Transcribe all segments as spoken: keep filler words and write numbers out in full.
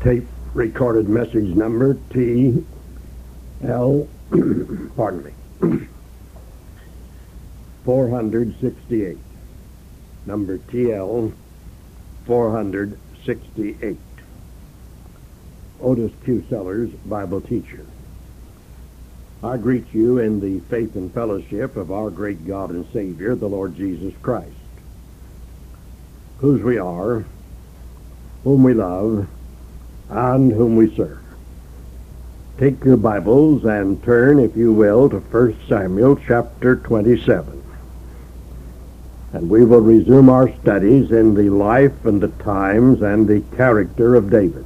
tape recorded message number T L, pardon me, four hundred sixty-eight. Number T L four hundred sixty-eight. Otis Q. Sellers, Bible teacher. I greet you in the faith and fellowship of our great God and Savior, the Lord Jesus Christ, whose we are, whom we love, and whom we serve. Take your Bibles and turn, if you will, to First Samuel chapter twenty-seven. And we will resume our studies in the life and the times and the character of David.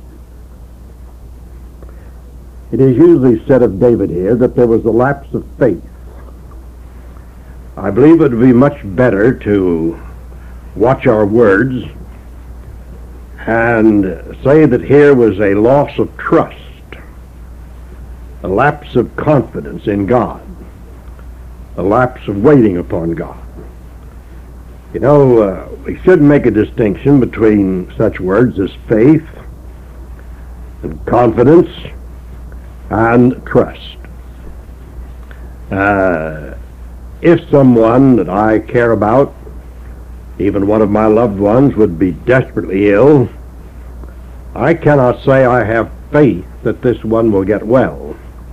It is usually said of David here that there was a lapse of faith. I believe it would be much better to watch our words and say that here was a loss of trust, a lapse of confidence in God, a lapse of waiting upon God. You know, uh, we should make a distinction between such words as faith and confidence and trust. Uh, if someone that I care about, even one of my loved ones, would be desperately ill, I cannot say I have faith that this one will get well.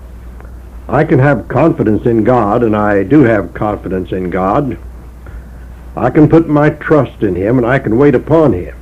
I can have confidence in God, and I do have confidence in God. I can put my trust in Him, and I can wait upon Him.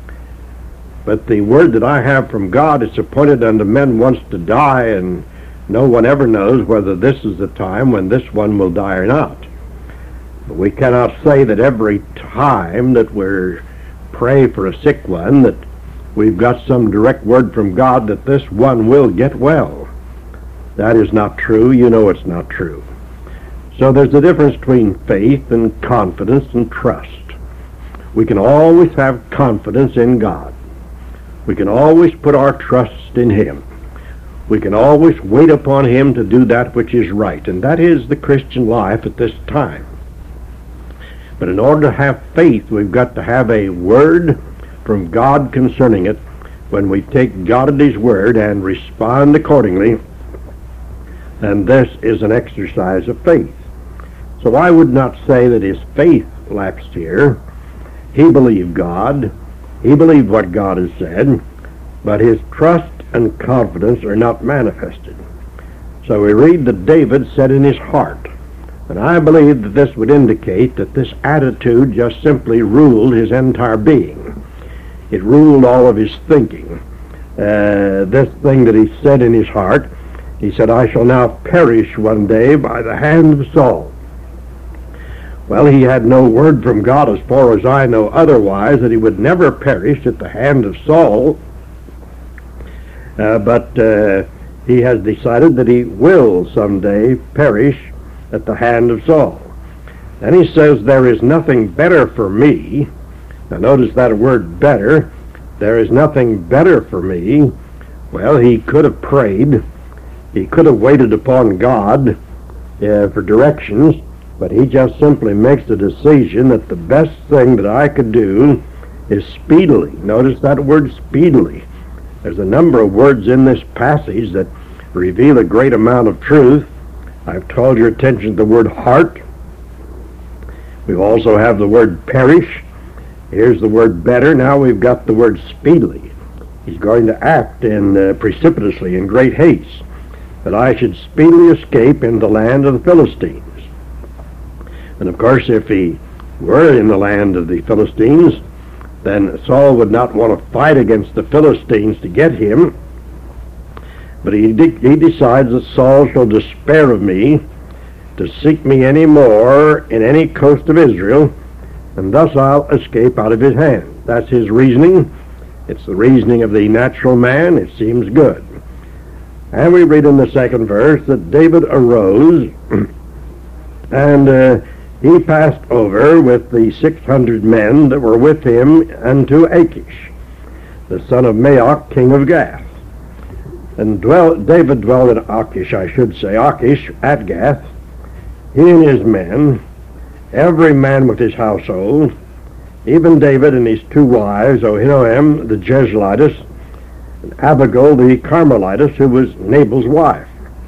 But the word that I have from God, it's appointed unto men once to die, and no one ever knows whether this is the time when this one will die or not. But we cannot say that every time that we're pray for a sick one that we've got some direct word from God that this one will get well. That is not true. You know it's not true. So there's a difference between faith and confidence and trust. We can always have confidence in God. We can always put our trust in Him. We can always wait upon Him to do that which is right, and that is the Christian life at this time. But in order to have faith, we've got to have a word from God concerning it. When we take God at His word and respond accordingly, and this is an exercise of faith. So I would not say that his faith lapsed here. He believed God. He believed what God has said, but his trust and confidence are not manifested. So we read that David said in his heart, and I believe that this would indicate that this attitude just simply ruled his entire being. It ruled all of his thinking. Uh, this thing that he said in his heart, he said, I shall now perish one day by the hand of Saul. Well, he had no word from God, as far as I know, otherwise, that he would never perish at the hand of Saul. Uh, but uh, he has decided that he will someday perish at the hand of Saul. Then he says, there is nothing better for me. Now notice that word better. There is nothing better for me. Well, he could have prayed. He could have waited upon God uh, for directions. But he just simply makes the decision that the best thing that I could do is speedily. Notice that word speedily. There's a number of words in this passage that reveal a great amount of truth. I've called your attention to the word heart. We also have the word perish. Here's the word better. Now we've got the word speedily. He's going to act in uh, precipitously, in great haste, that I should speedily escape in the land of the Philistines. And of course, if he were in the land of the Philistines, then Saul would not want to fight against the Philistines to get him. But he, de- he decides that Saul shall despair of me, to seek me any more in any coast of Israel, and thus I'll escape out of his hand. That's his reasoning. It's the reasoning of the natural man. It seems good. And we read in the second verse that David arose and uh, he passed over with the six hundred men that were with him unto Achish, the son of Maoch, king of Gath. And dwell, David dwelled at Achish, I should say, Achish at Gath, he and his men, every man with his household, even David and his two wives, Ahinoam the Jezreelitess, and Abigail the Carmelitess, who was Nabal's wife.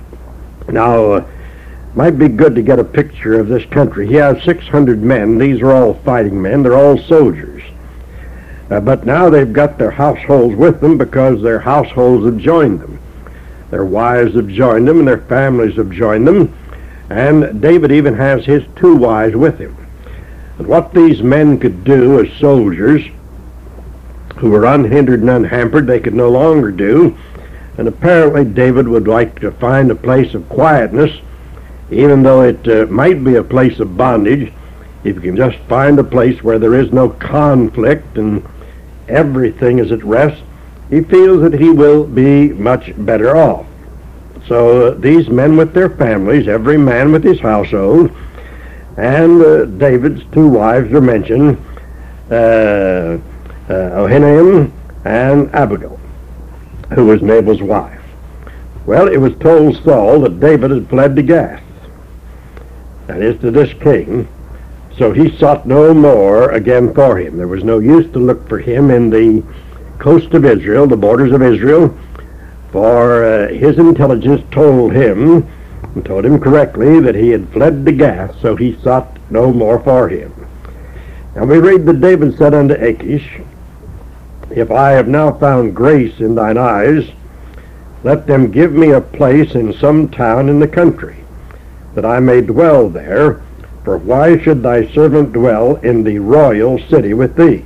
Now, uh, might be good to get a picture of this country. He has six hundred men. These are all fighting men. They're all soldiers. Uh, but now they've got their households with them because their households have joined them. Their wives have joined them and their families have joined them. And David even has his two wives with him. And what these men could do as soldiers, who were unhindered and unhampered, they could no longer do. And apparently David would like to find a place of quietness, even though it uh, might be a place of bondage. If you can just find a place where there is no conflict and everything is at rest, he feels that he will be much better off. So uh, these men with their families, every man with his household, and uh, David's two wives are mentioned, uh, uh, Ahinoam and Abigail, who was Nabal's wife. Well, it was told Saul that David had fled to Gath, that is, to this king, so he sought no more again for him. There was no use to look for him in the coast of Israel, the borders of Israel, for uh, his intelligence told him, and told him correctly, that he had fled to Gath, so he sought no more for him. And we read that David said unto Achish, If I have now found grace in thine eyes, let them give me a place in some town in the country, that I may dwell there, for why should thy servant dwell in the royal city with thee?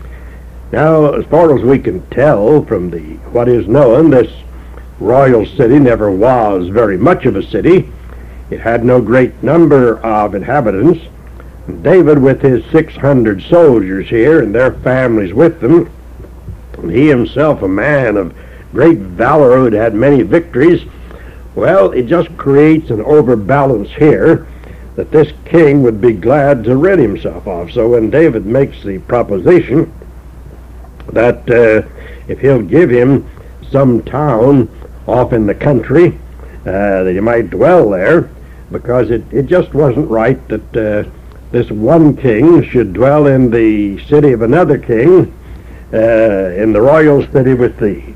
Now, as far as we can tell from the what is known, this royal city never was very much of a city. It had no great number of inhabitants. David, with his six hundred soldiers here and their families with them, and he himself a man of great valor who had had many victories, well, it just creates an overbalance here that this king would be glad to rid himself of. So when David makes the proposition that uh, if he'll give him some town off in the country, uh, that he might dwell there, because it, it just wasn't right that uh, this one king should dwell in the city of another king, uh, in the royal city with thee.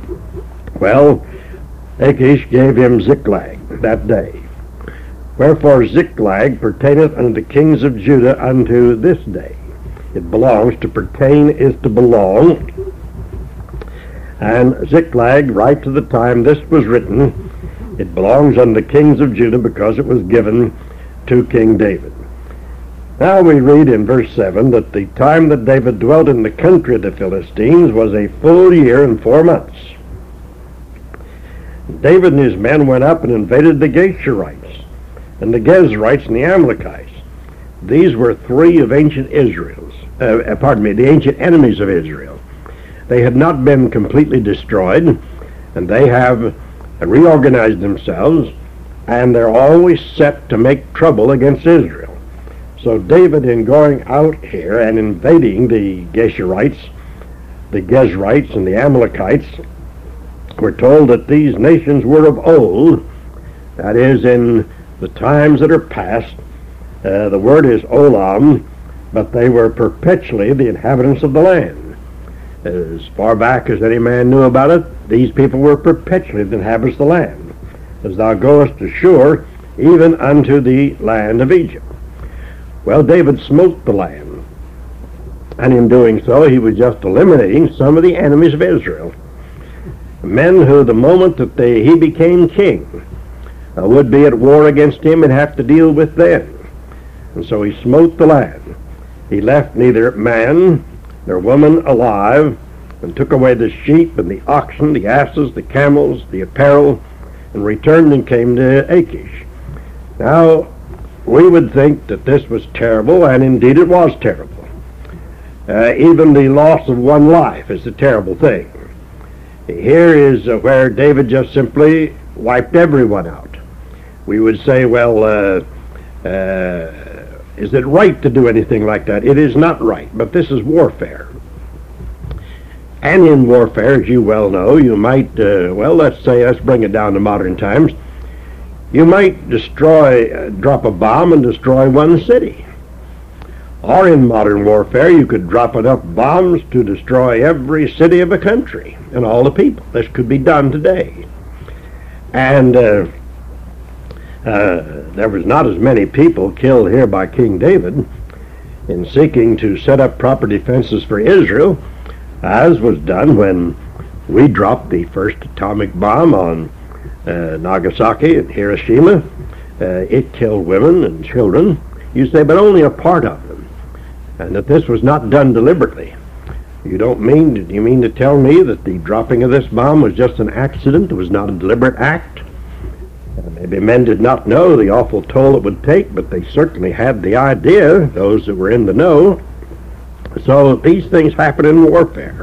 Well, Achish gave him Ziklag that day. Wherefore Ziklag pertaineth unto the kings of Judah unto this day. It belongs. To pertain is to belong. And Ziklag, right to the time this was written, it belongs unto the kings of Judah because it was given to King David. Now we read in verse seven that the time that David dwelt in the country of the Philistines was a full year and four months. David and his men went up and invaded the Geshurites, and the Gezrites and the Amalekites. These were three of ancient Israel's, uh, pardon me, the ancient enemies of Israel. They had not been completely destroyed, and they have reorganized themselves, and they're always set to make trouble against Israel. So David, in going out here and invading the Geshurites, the Gezrites, and the Amalekites, we're told that these nations were of old, that is, in the times that are past. Uh, the word is olam, but they were perpetually the inhabitants of the land. As far back as any man knew about it, these people were perpetually the inhabitants of the land. As thou goest ashore, even unto the land of Egypt. Well, David smote the land, and in doing so, he was just eliminating some of the enemies of Israel. Men who, the moment that they, he became king, uh, would be at war against him and have to deal with them. And so he smote the land. He left neither man nor woman alive, and took away the sheep and the oxen, the asses, the camels, the apparel, and returned and came to Achish. Now, we would think that this was terrible, and indeed it was terrible. Uh, even the loss of one life is a terrible thing. Here is uh, where David just simply wiped everyone out. We would say, well, uh, uh, is it right to do anything like that? It is not right, but this is warfare. And in warfare, as you well know, you might, uh, well, let's say, let's bring it down to modern times, you might destroy, uh, drop a bomb and destroy one city. Or in modern warfare, you could drop enough bombs to destroy every city of a country and all the people. This could be done today. And uh, uh, there was not as many people killed here by King David in seeking to set up proper defenses for Israel as was done when we dropped the first atomic bomb on uh, Nagasaki and Hiroshima. Uh, it killed women and children. You say, but only a part of them, and that this was not done deliberately. You don't mean, do you mean to tell me that the dropping of this bomb was just an accident? It was not a deliberate act? Uh, maybe men did not know the awful toll it would take, but they certainly had the idea, those that were in the know. So these things happen in warfare.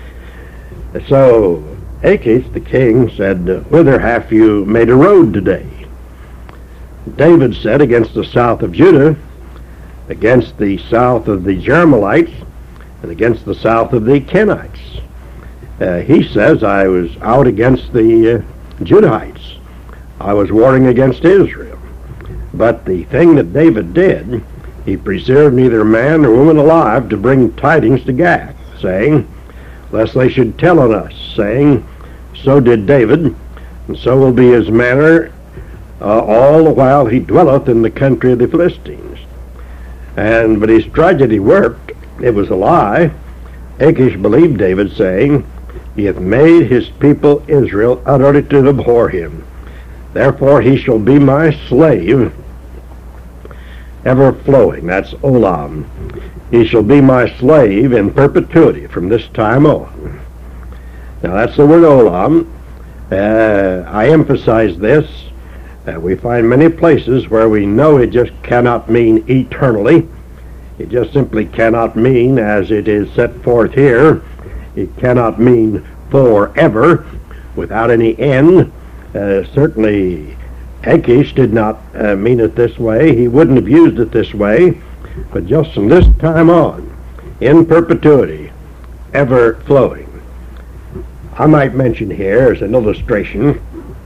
So Achish, the king, said, whither have you made a road today? David said, against the south of Judah, against the south of the Jerahmeelites, and against the south of the Kenites. Uh, he says, I was out against the uh, Judahites. I was warring against Israel. But the thing that David did, he preserved neither man nor woman alive to bring tidings to Gath, saying, lest they should tell on us, saying, so did David, and so will be his manner uh, all the while he dwelleth in the country of the Philistines. And but his tragedy worked. It was a lie. Achish believed David, saying, he hath made his people Israel utterly to abhor him. Therefore he shall be my slave, ever flowing. That's Olam. He shall be my slave in perpetuity from this time on. Now that's the word Olam. Uh, I emphasize this. Uh, we find many places where we know it just cannot mean eternally. It just simply cannot mean as it is set forth here. It cannot mean forever, without any end. Uh, certainly Achish did not uh, mean it this way. He wouldn't have used it this way. But just from this time on, in perpetuity, ever flowing. I might mention here as an illustration,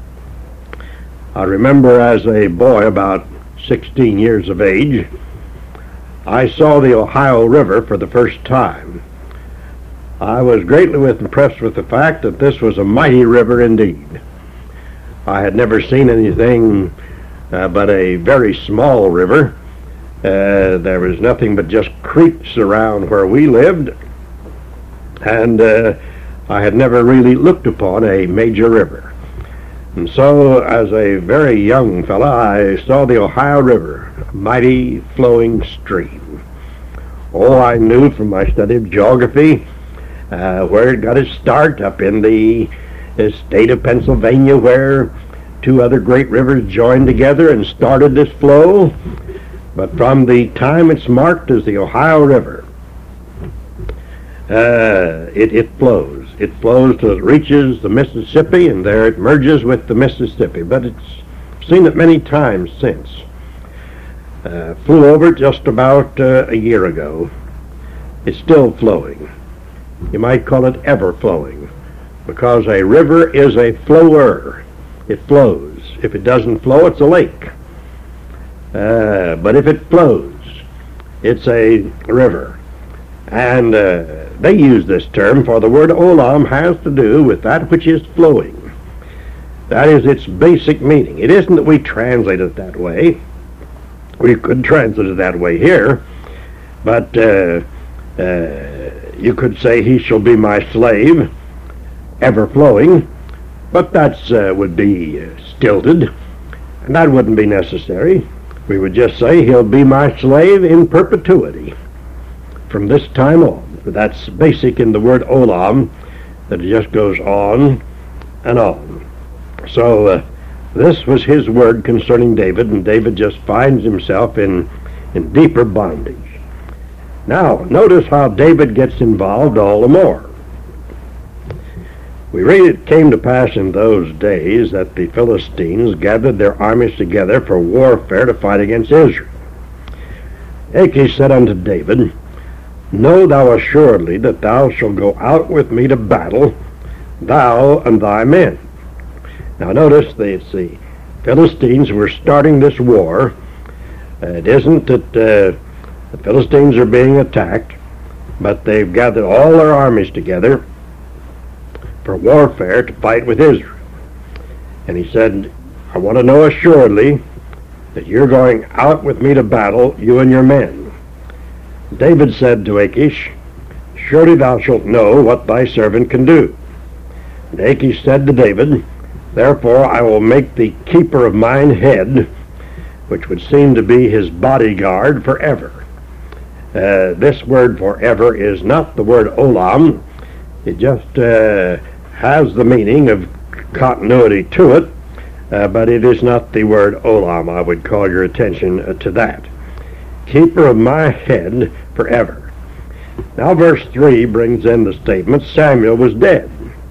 I remember as a boy about sixteen years of age, I saw the Ohio River for the first time. I was greatly impressed with the fact that this was a mighty river indeed. I had never seen anything uh, but a very small river. Uh, there was nothing but just creeks around where we lived, and uh, I had never really looked upon a major river. And so, as a very young fella, I saw the Ohio River, a mighty flowing stream. Oh, I knew from my study of geography uh, where it got its start, up in the, the state of Pennsylvania, where two other great rivers joined together and started this flow. But from the time it's marked as the Ohio River, uh, it, it flows. It flows till it reaches the Mississippi, and there it merges with the Mississippi. But it's seen it many times since. Uh, flew over it just about uh, a year ago. It's still flowing. You might call it ever flowing, because a river is a flower. It flows. If it doesn't flow, it's a lake. Uh, but if it flows, it's a river. And uh, they use this term, for the word olam has to do with that which is flowing. That is its basic meaning. It isn't that we translate it that way. We could translate it that way here, but uh, uh, you could say, he shall be my slave, ever flowing, but that uh, would be uh, stilted, and that wouldn't be necessary. We would just say, he'll be my slave in perpetuity from this time on. But that's basic in the word olam, that it just goes on and on. So uh, this was his word concerning David, and David just finds himself in, in deeper bondage. Now, notice how David gets involved all the more. We read, it came to pass in those days that the Philistines gathered their armies together for warfare to fight against Israel. Achish said unto David, know thou assuredly that thou shalt go out with me to battle, thou and thy men. Now notice the, the Philistines were starting this war. Uh, it isn't that The Philistines are being attacked, but they've gathered all their armies together for warfare to fight with Israel. And he said, I want to know assuredly that you're going out with me to battle, you and your men. David said to Achish, surely thou shalt know what thy servant can do. And Achish said to David, therefore I will make thee keeper of mine head, which would seem to be his bodyguard forever. Uh, this word forever is not the word olam. It just uh, has the meaning of continuity to it, uh, but it is not the word olam. I would call your attention uh, to that. Keeper of my head forever. Now verse three brings in the statement, Samuel was dead,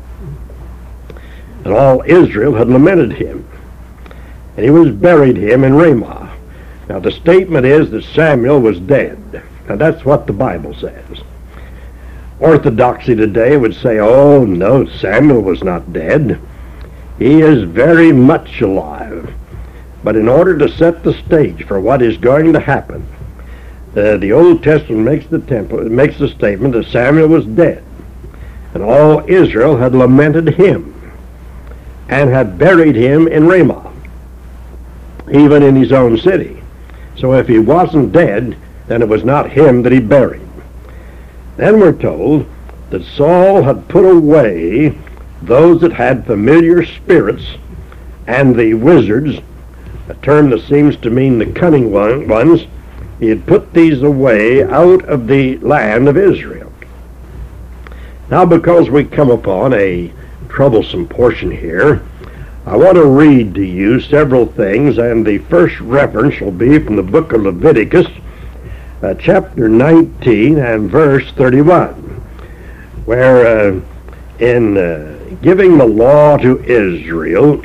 and all Israel had lamented him, and he was buried him in Ramah. Now the statement is that Samuel was dead. Now that's what the Bible says. Orthodoxy today would say, oh no, Samuel was not dead. He is very much alive. But in order to set the stage for what is going to happen, uh, the Old Testament makes the temple, makes the statement that Samuel was dead, and all Israel had lamented him, and had buried him in Ramah, even in his own city. So if he wasn't dead, then it was not him that he buried. Then we're told that Saul had put away those that had familiar spirits and the wizards, a term that seems to mean the cunning one, ones. He had put these away out of the land of Israel. Now, because we come upon a troublesome portion here, I want to read to you several things, and the first reference will be from the book of Leviticus, uh, chapter nineteen and verse thirty-one, where uh, in uh, giving the law to Israel,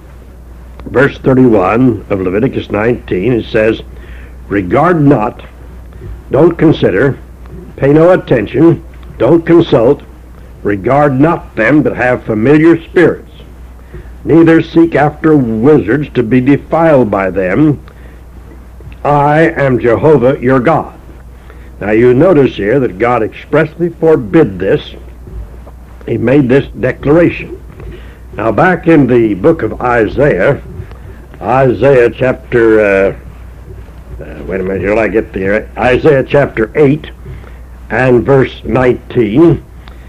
verse thirty-one of Leviticus nineteen, it says, regard not, don't consider, pay no attention, don't consult, regard not them that have familiar spirits, neither seek after wizards to be defiled by them. I am Jehovah your God. Now you notice here that God expressly forbid this. He made this declaration. Now back in the book of Isaiah, Isaiah chapter, uh, uh, wait a minute, here I get there, Isaiah chapter eight and verse nineteen,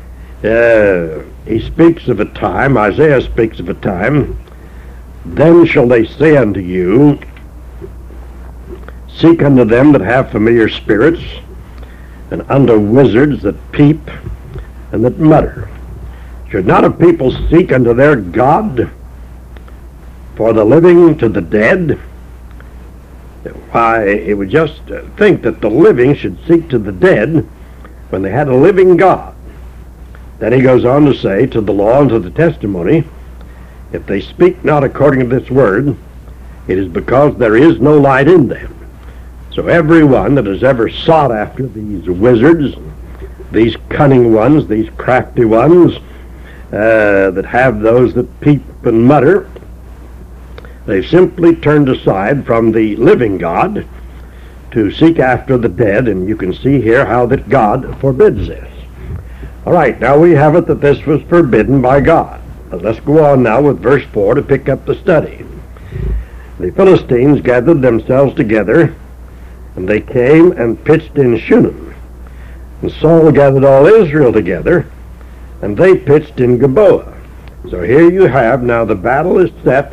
uh, he speaks of a time, Isaiah speaks of a time, then shall they say unto you, seek unto them that have familiar spirits, and unto wizards that peep and that mutter. Should not a people seek unto their God, for the living to the dead? Why, it would just think that the living should seek to the dead when they had a living God. Then he goes on to say, to the law and to the testimony, if they speak not according to this word, it is because there is no light in them. So everyone that has ever sought after these wizards, these cunning ones, these crafty ones, uh, that have those that peep and mutter, they simply turned aside from the living God to seek after the dead, and you can see here how that God forbids this. All right, now we have it that this was forbidden by God. But let's go on now with verse four to pick up the study. The Philistines gathered themselves together, and they came and pitched in Shunem. And Saul gathered all Israel together, and they pitched in Gilboa. So here you have, now the battle is set.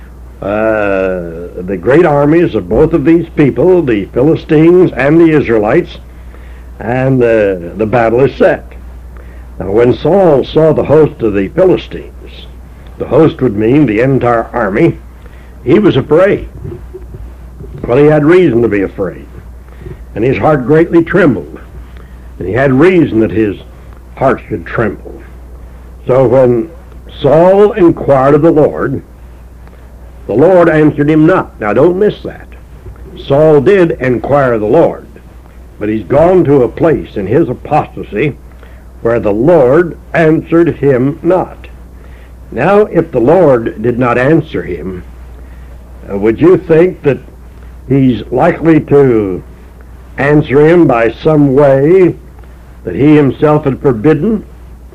Uh, the great armies of both of these people, the Philistines and the Israelites, and uh, the battle is set. Now when Saul saw the host of the Philistines, the host would mean the entire army, he was afraid. Well, he had reason to be afraid, and his heart greatly trembled, and he had reason that his heart should tremble. So when Saul inquired of the Lord, the Lord answered him not. Now don't miss that. Saul did inquire of the Lord, but he's gone to a place in his apostasy where the Lord answered him not. Now if the Lord did not answer him, uh, would you think that he's likely to answer him by some way that he himself had forbidden?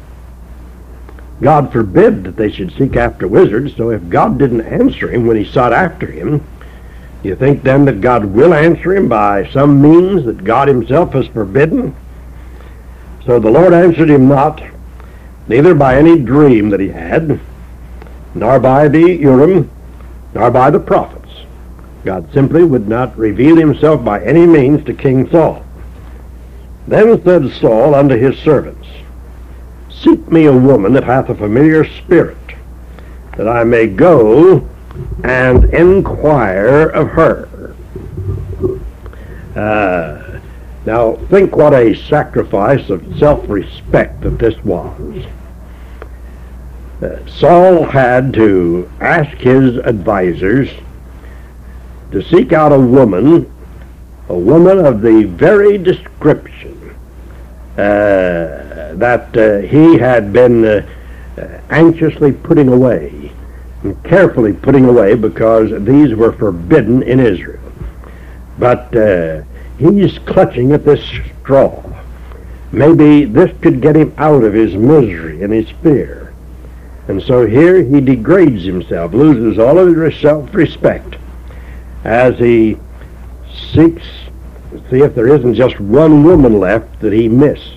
God forbid that they should seek after wizards, so if God didn't answer him when he sought after him, you think then that God will answer him by some means that God himself has forbidden? So the Lord answered him not, neither by any dream that he had, nor by the Urim, nor by the prophets. God simply would not reveal himself by any means to King Saul. Then said Saul unto his servants, Seek me a woman that hath a familiar spirit, that I may go and inquire of her. Uh, now think what a sacrifice of self-respect that this was. Uh, Saul had to ask his advisors to seek out a woman, a woman of the very description uh, that uh, he had been uh, anxiously putting away, and carefully putting away, because these were forbidden in Israel. But uh, he's clutching at this straw. Maybe this could get him out of his misery and his fear. And so here he degrades himself, loses all of his self-respect, as he seeks to see if there isn't just one woman left that he missed.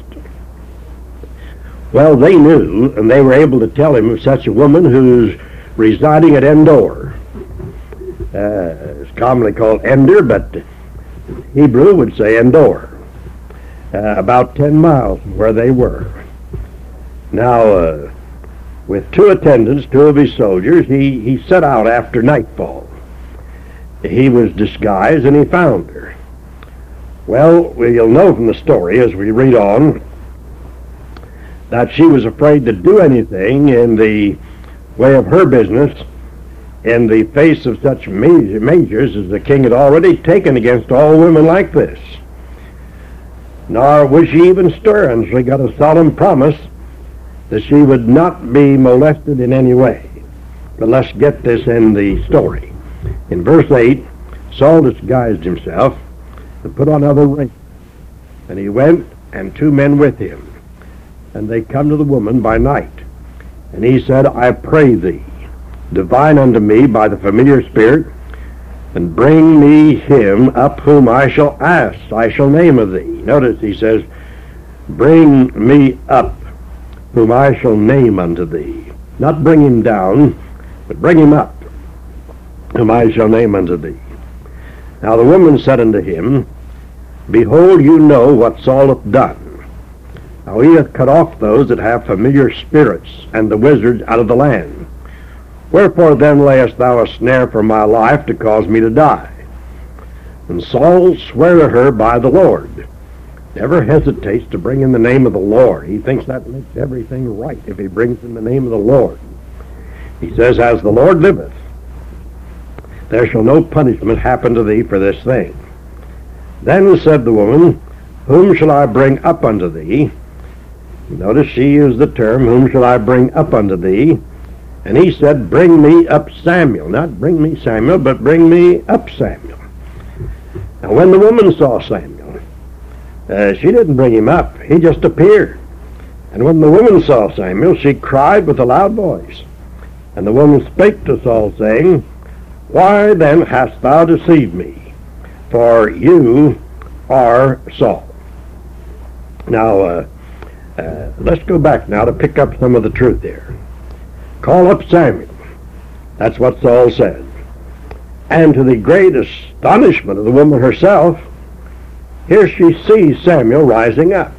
Well, they knew, and they were able to tell him of such a woman who's residing at Endor. Uh, it's commonly called Ender, but Hebrew would say Endor, uh, about ten miles from where they were. Now, uh, with two attendants, two of his soldiers, he, he set out after nightfall. He was disguised, and he found her. Well, we'll know from the story as we read on that she was afraid to do anything in the way of her business in the face of such measures as the king had already taken against all women like this. Nor would she even stir until she got a solemn promise that she would not be molested in any way. But let's get this in the story. In verse eight, Saul disguised himself and put on other raiment. And he went, and two men with him. And they come to the woman by night. And he said, I pray thee, divine unto me by the familiar spirit, and bring me him up whom I shall ask, I shall name of thee. Notice he says, bring me up whom I shall name unto thee. Not bring him down, but bring him up whom I shall name unto thee. Now the woman said unto him, Behold, you know what Saul hath done. Now he hath cut off those that have familiar spirits, and the wizards out of the land. Wherefore then layest thou a snare for my life to cause me to die? And Saul sware to her by the Lord. Never hesitates to bring in the name of the Lord. He thinks that makes everything right if he brings in the name of the Lord. He says, As the Lord liveth, there shall no punishment happen to thee for this thing. Then said the woman, Whom shall I bring up unto thee? Notice she used the term, Whom shall I bring up unto thee? And he said, Bring me up Samuel. Not bring me Samuel, but bring me up Samuel. Now when the woman saw Samuel, uh, she didn't bring him up. He just appeared. And when the woman saw Samuel, she cried with a loud voice. And the woman spake to Saul, saying, Why then hast thou deceived me? For you are Saul. Now, uh, uh, let's go back now to pick up some of the truth here. Call up Samuel. That's what Saul said. And to the great astonishment of the woman herself, here she sees Samuel rising up.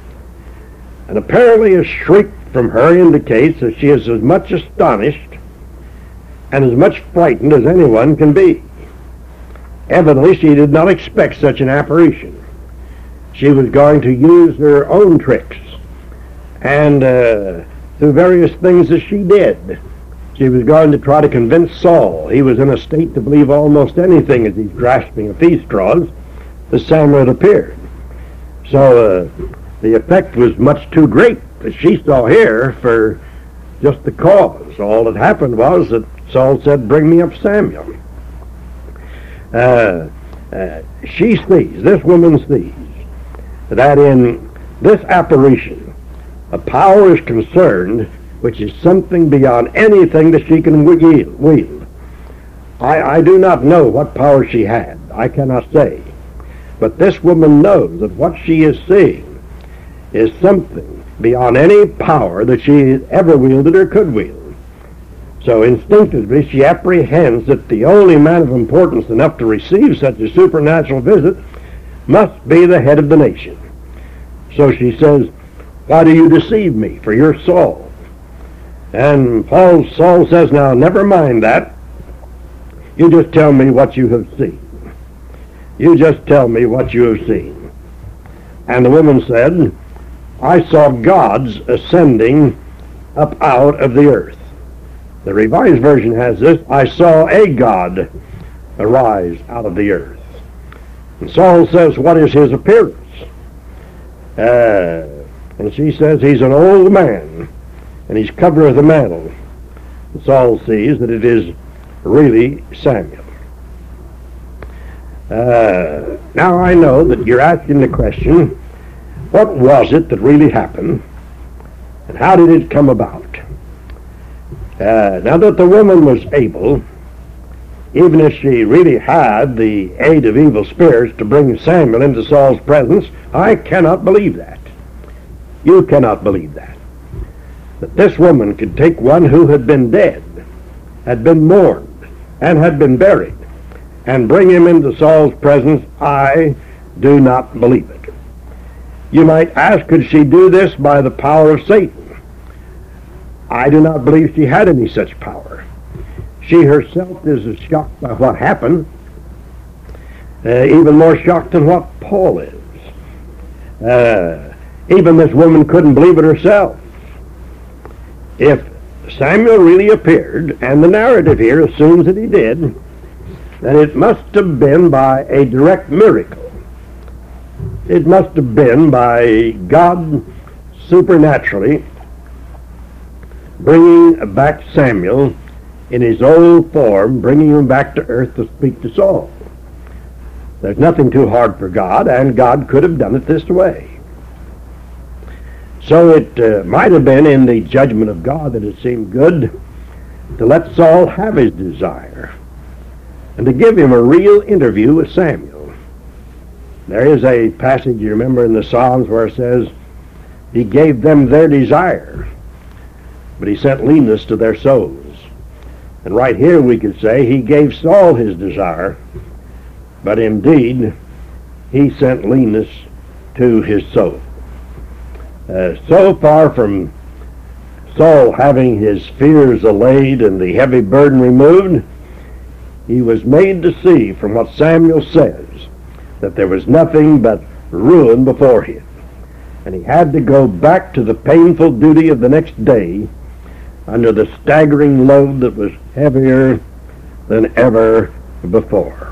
And apparently a shriek from her indicates that she is as much astonished and as much frightened as anyone can be. Evidently she did not expect such an apparition. She was going to use her own tricks, and uh, through various things that she did, she was going to try to convince Saul. He was in a state to believe almost anything as he's grasping at these straws that Samuel had appeared. So uh, the effect was much too great that she saw here for just the cause. All that happened was that Saul said, Bring me up Samuel. Uh, Uh, she sees, this woman sees, that in this apparition, a power is concerned which is something beyond anything that she can wield. wield. I, I do not know what power she had. I cannot say. But this woman knows that what she is seeing is something beyond any power that she ever wielded or could wield. So instinctively she apprehends that the only man of importance enough to receive such a supernatural visit must be the head of the nation. So she says, "Why do you deceive me? For you're Saul." And Paul, Saul says, "Now never mind that. You just tell me what you have seen. You just tell me what you have seen." And the woman said, "I saw gods ascending up out of the earth." The Revised Version has this, "I saw a God arise out of the earth." And Saul says, "What is his appearance?" Uh, and she says, "He's an old man, and he's covered with a mantle." And Saul sees that it is really Samuel. Uh, now I know that you're asking the question, what was it that really happened, and how did it come about? Uh, now that the woman was able, even if she really had the aid of evil spirits, to bring Samuel into Saul's presence, I cannot believe that. You cannot believe that. That this woman could take one who had been dead, had been mourned, and had been buried, and bring him into Saul's presence, I do not believe it. You might ask, could she do this by the power of Satan? I do not believe she had any such power. She herself is as shocked by what happened, uh, even more shocked than what Paul is. Uh, even this woman couldn't believe it herself. If Samuel really appeared, and the narrative here assumes that he did, then it must have been by a direct miracle. It must have been by God supernaturally bringing back Samuel in his old form, bringing him back to earth to speak to Saul. There's nothing too hard for God, and God could have done it this way. So it uh, might have been in the judgment of God that it seemed good to let Saul have his desire and to give him a real interview with Samuel. There is a passage, you remember, in the Psalms where it says, "He gave them their desire, but he sent leanness to their souls." And right here we could say he gave Saul his desire, but indeed he sent leanness to his soul. Uh, so far from Saul having his fears allayed and the heavy burden removed, he was made to see from what Samuel says that there was nothing but ruin before him. And he had to go back to the painful duty of the next day under the staggering load that was heavier than ever before.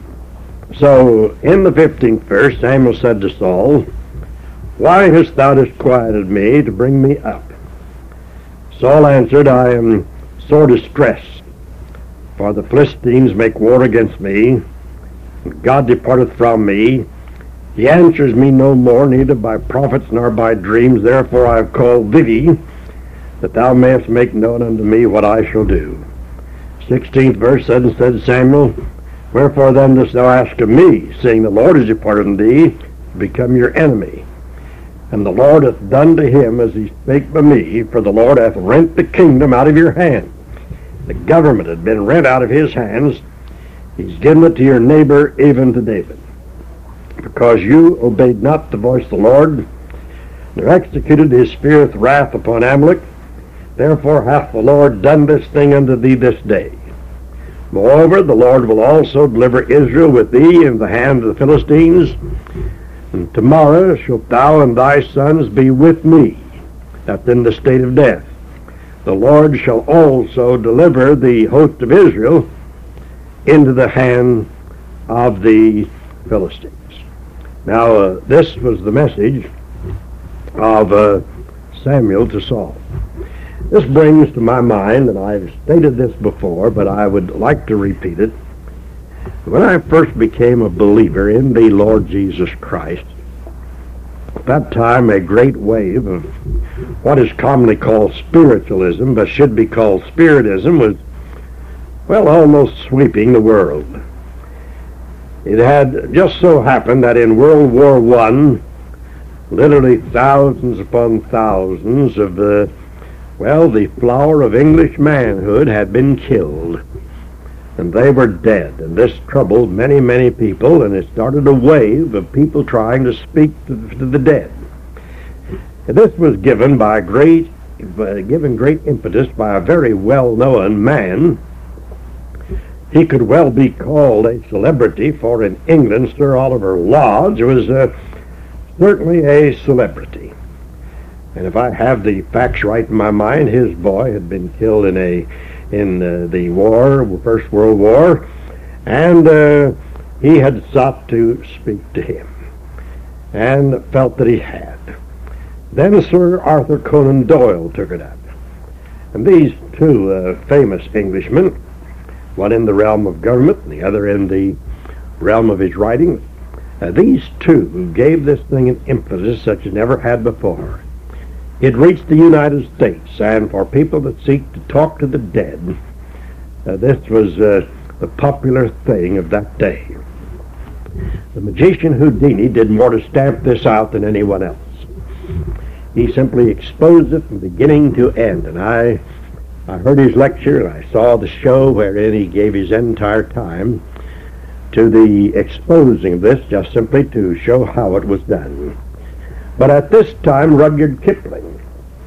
So in the fifteenth verse, Samuel said to Saul, "Why hast thou disquieted me to bring me up?" Saul answered, "I am sore distressed, for the Philistines make war against me, and God departeth from me. He answers me no more, neither by prophets nor by dreams. Therefore I have called thee, that thou mayest make known unto me what I shall do." Sixteenth verse said, and said Samuel, "Wherefore then dost thou ask of me, seeing the Lord is departed from thee, to become your enemy? And the Lord hath done to him as he spake by me, for the Lord hath rent the kingdom out of your hand." The government had been rent out of his hands. He's given it to your neighbor, even to David. Because you obeyed not the voice of the Lord, nor executed his fierce wrath upon Amalek, therefore hath the Lord done this thing unto thee this day. Moreover, the Lord will also deliver Israel with thee in the hand of the Philistines, and tomorrow shalt thou and thy sons be with me. That's in the state of death. The Lord shall also deliver the host of Israel into the hand of the Philistines. Now, uh, this was the message of uh, Samuel to Saul. This brings to my mind, and I've stated this before, but I would like to repeat it, When I first became a believer in the Lord Jesus Christ, at that time a great wave of what is commonly called spiritualism, but should be called spiritism, was, well, almost sweeping the world. It had just so happened that in World War One, literally thousands upon thousands of the, well, the flower of English manhood had been killed. And they were dead, and this troubled many, many people, and it started a wave of people trying to speak to, to the dead. And this was given by great, uh, given great impetus by a very well-known man. He could well be called a celebrity, for in England, Sir Oliver Lodge was uh, certainly a celebrity. And if I have the facts right in my mind, his boy had been killed in a in uh, the war, First World War, and uh, he had sought to speak to him, and felt that he had. Then Sir Arthur Conan Doyle took it up. And these two uh, famous Englishmen, one in the realm of government, and the other in the realm of his writing, uh, these two gave this thing an impetus such as never had before. It reached the United States, and for people that seek to talk to the dead, uh, this was uh, the popular thing of that day. The magician Houdini did more to stamp this out than anyone else. He simply exposed it from beginning to end, and I, I heard his lecture, and I saw the show wherein he gave his entire time to the exposing of this, just simply to show how it was done. But at this time, Rudyard Kipling,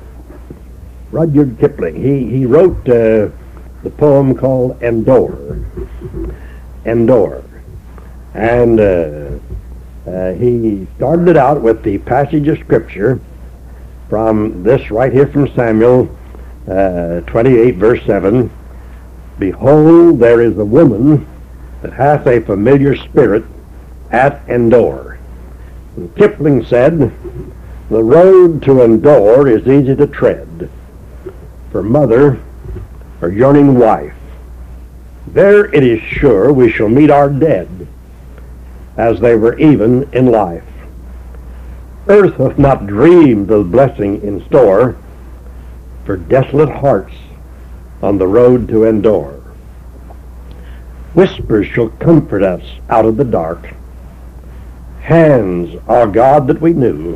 Rudyard Kipling, he, he wrote uh, the poem called Endor, Endor. And uh, uh, he started it out with the passage of Scripture from this right here from Samuel uh, twenty-eight, verse seven. Behold, there is a woman that hath a familiar spirit at Endor. And Kipling said, the road to Endor is easy to tread for mother or yearning wife. There it is sure we shall meet our dead as they were even in life. Earth hath not dreamed of blessing in store for desolate hearts on the road to Endor. Whispers shall comfort us out of the dark. Hands, our God that we knew,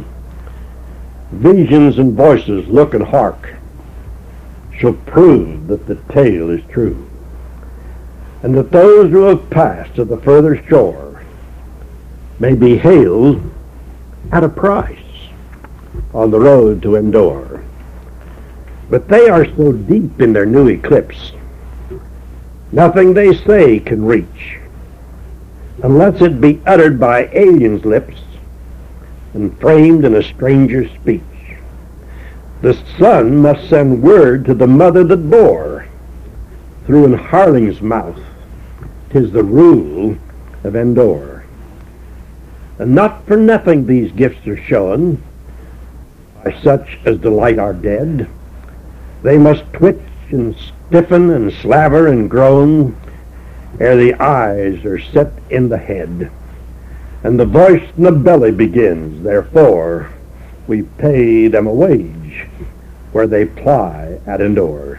visions and voices look and hark, shall prove that the tale is true, and that those who have passed to the further shore may be hailed at a price on the road to Endor. But they are so deep in their new eclipse, nothing they say can reach, unless it be uttered by aliens' lips and framed in a stranger's speech. The son must send word to the mother that bore, through an harling's mouth. 'Tis the rule of Endor. And not for nothing these gifts are shown by such as delight our dead. They must twitch and stiffen and slaver and groan ere the eyes are set in the head, and the voice in the belly begins. Therefore we pay them a wage where they ply at Endor.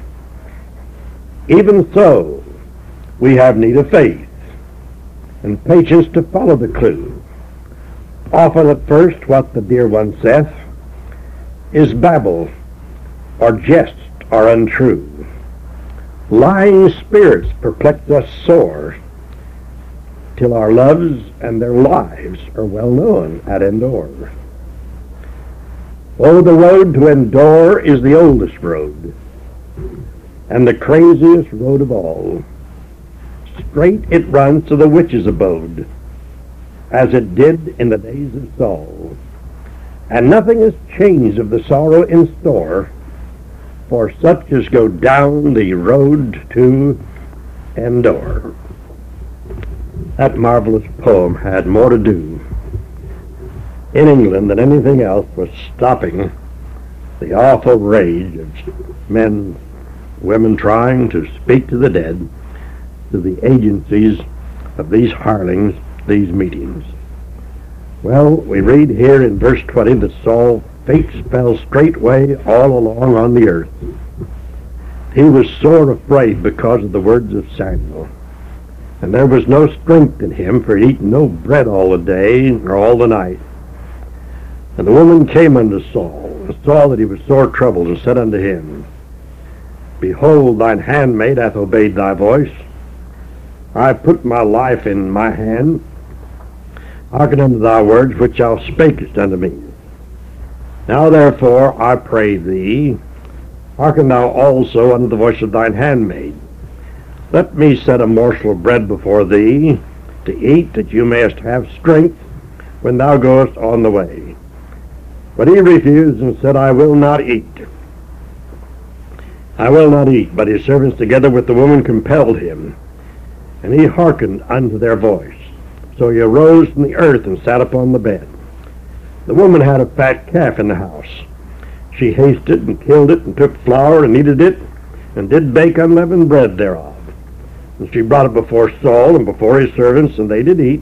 Even so we have need of faith and patience to follow the clue. Often at first what the dear one saith is babble or jest or untrue. Lying spirits perplex us sore, till our loves and their lives are well known at Endor. Oh, the road to Endor is the oldest road, and the craziest road of all. Straight it runs to the witch's abode, as it did in the days of Saul. And nothing is changed of the sorrow in store, for such as go down the road to Endor. That marvelous poem had more to do in England than anything else with stopping the awful rage of men, women trying to speak to the dead through the agencies of these hirelings, these meetings? Well, we read here in verse twenty that Saul's face fell straightway all along on the earth. He was sore afraid because of the words of Samuel. And there was no strength in him, for he eaten no bread all the day or all the night. And the woman came unto Saul, and saw that he was sore troubled, and said unto him, Behold, thine handmaid hath obeyed thy voice. I have put my life in my hand. Hearken unto thy words which thou spakest unto me. Now therefore, I pray thee, hearken thou also unto the voice of thine handmaid. Let me set a morsel of bread before thee to eat, that you mayest have strength when thou goest on the way. But he refused and said, I will not eat. I will not eat. But his servants together with the woman compelled him, and he hearkened unto their voice. So he arose from the earth and sat upon the bed. The woman had a fat calf in the house. She hasted and killed it, and took flour and kneaded it, and did bake unleavened bread thereof. And she brought it before Saul and before his servants, and they did eat.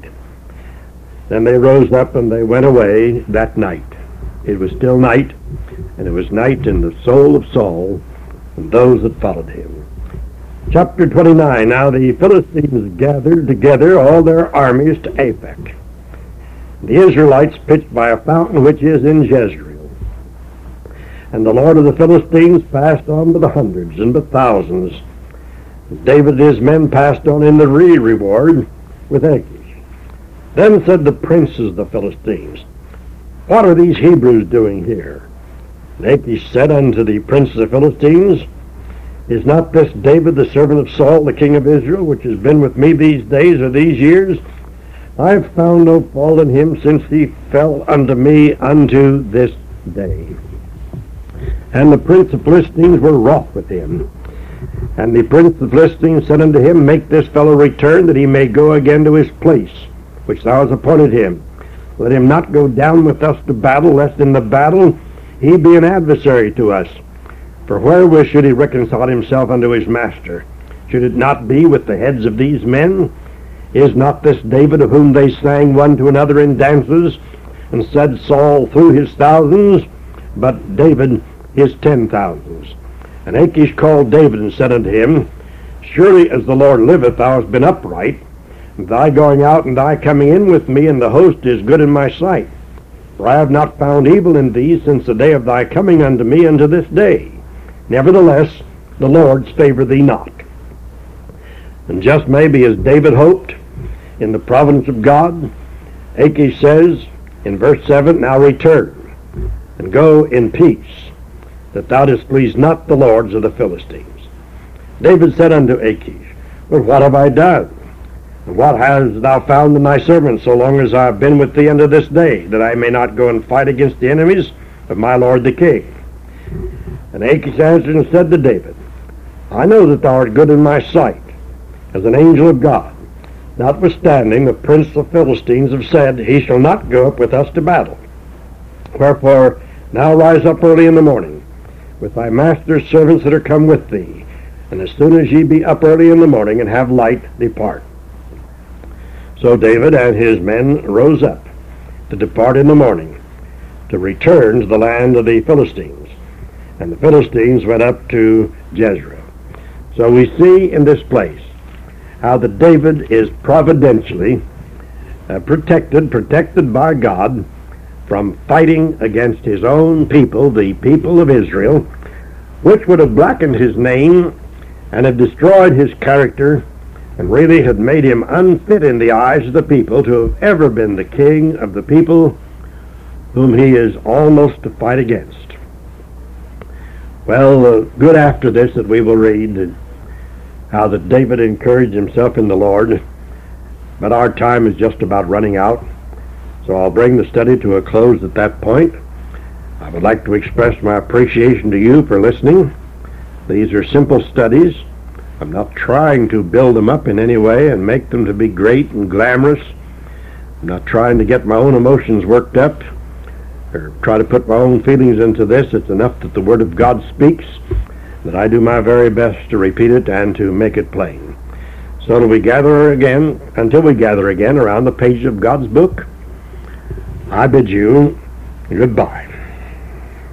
Then they rose up and they went away that night. It was still night, and it was night in the soul of Saul and those that followed him. Chapter twenty-nine. Now the Philistines gathered together all their armies to Aphek. The Israelites pitched by a fountain which is in Jezreel. And the Lord of the Philistines passed on by the hundreds and by thousands. David and his men passed on in the re reward with Achish. Then said the princes of the Philistines, What are these Hebrews doing here? And Achish said unto the princes of the Philistines, Is not this David the servant of Saul, the king of Israel, which has been with me these days or these years? I have found no fault in him since he fell unto me unto this day. And the prince of the Philistines were wroth with him. And the prince of the Philistines said unto him, Make this fellow return, that he may go again to his place, which thou hast appointed him. Let him not go down with us to battle, lest in the battle he be an adversary to us. For wherewith should he reconcile himself unto his master? Should it not be with the heads of these men? Is not this David, of whom they sang one to another in dances, and said, Saul threw his thousands, but David his ten thousands? And Achish called David and said unto him, Surely as the Lord liveth, thou hast been upright, and thy going out and thy coming in with me in the host is good in my sight. For I have not found evil in thee since the day of thy coming unto me unto this day. Nevertheless, the Lord's favor thee not. And just maybe as David hoped, in the providence of God, Achish says in verse seven, Now return, and go in peace, that thou displease not the lords of the Philistines. David said unto Achish, Well, what have I done? And what hast thou found in thy servant, so long as I have been with thee unto this day, that I may not go and fight against the enemies of my lord the king? And Achish answered and said to David, I know that thou art good in my sight, as an angel of God. Notwithstanding, the prince of the Philistines have said, He shall not go up with us to battle. Wherefore, now rise up early in the morning, with thy master's servants that are come with thee, and as soon as ye be up early in the morning and have light, depart. So David and his men rose up to depart in the morning, to return to the land of the Philistines. And the Philistines went up to Jezreel. So we see in this place how that David is providentially uh, protected, protected by God from fighting against his own people, the people of Israel, which would have blackened his name and have destroyed his character and really had made him unfit in the eyes of the people to have ever been the king of the people whom he is almost to fight against. Well, uh, good after this that we will read uh, how that David encouraged himself in the Lord, but our time is just about running out, so I'll bring the study to a close at that point. I would like to express my appreciation to you for listening. These are simple studies. I'm not trying to build them up in any way and make them to be great and glamorous. I'm not trying to get my own emotions worked up or try to put my own feelings into this. It's enough that the Word of God speaks, that I do my very best to repeat it and to make it plain. So till we gather again, until we gather again around the pages of God's book, I bid you goodbye.